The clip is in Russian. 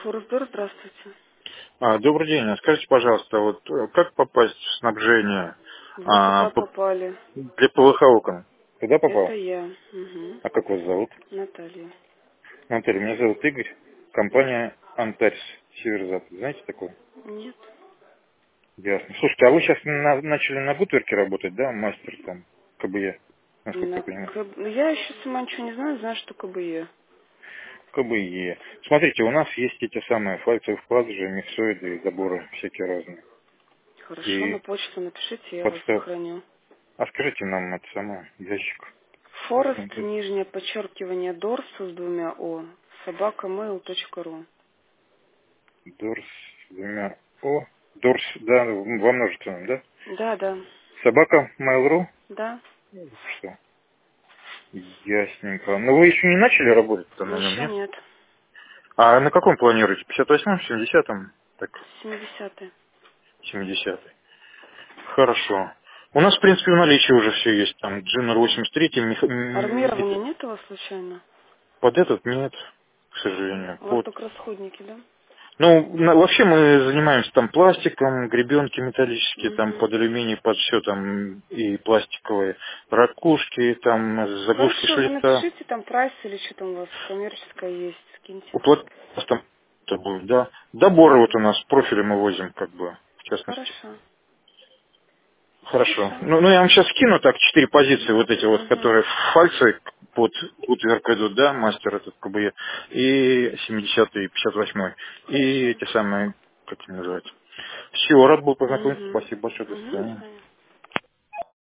Форсдор, здравствуйте. Добрый день. Скажите, пожалуйста, вот как попасть в снабжение Вы куда по- попали? для ПВХ окон? Куда Это попал? я. Угу. А как вас зовут? Наталья. Наталья, меня зовут Игорь. Компания Антарис, Северо-Запад. Знаете такое? Нет. Ясно. Слушайте, а вы сейчас начали на Гутверке работать, да? Мастер там, КБЕ, насколько я понимаю. Ну, я еще сама ничего не знаю, знаю, что КБЕ. КБЕ. Смотрите, у нас есть эти самые фальцевые вкладыши, миксоиды и заборы всякие разные. Хорошо, на И почту напишите, я вас подстав. сохраню. А скажите нам это самое, ящик. Форест, нижнее подчеркивание, Дорс с двумя О, собакамейл.ру. Дорс, двумя О. Дорс, да, во множественном, да? Да, да. Собака Mail.ru? Да. Что? Ясненько. Но вы еще не начали работать-то на нем, Еще нет? нет. А на каком планируете? 58-м, 70-м? Так, 70-е. 70-й. Хорошо. У нас, в принципе, в наличии уже все есть. Там Джиннер 83, Армирования нет у вас случайно? под этот нет, к сожалению. У вас Под. только расходники, да? Ну, вообще мы занимаемся там пластиком, гребенки металлические, там Угу. под алюминий, под все там и пластиковые ракушки, там заглушки Хорошо, вы шлица. напишите там прайс или что там у вас коммерческое есть, скиньте. Уплот там это будет, да. Доборы вот Угу. у нас, профили мы возим, как бы, в частности. Хорошо. Хорошо. Хорошо. Ну, я вам сейчас скину так 4 позиции, вот эти вот, Угу. которые фальцы под Гутверк идут, да, мастер этот КБЕ, и 70-й, 58-й, и Хорошо. эти самые, как они называются. Все, рад был познакомиться. Угу. Спасибо большое. До Угу, до свидания. свидания.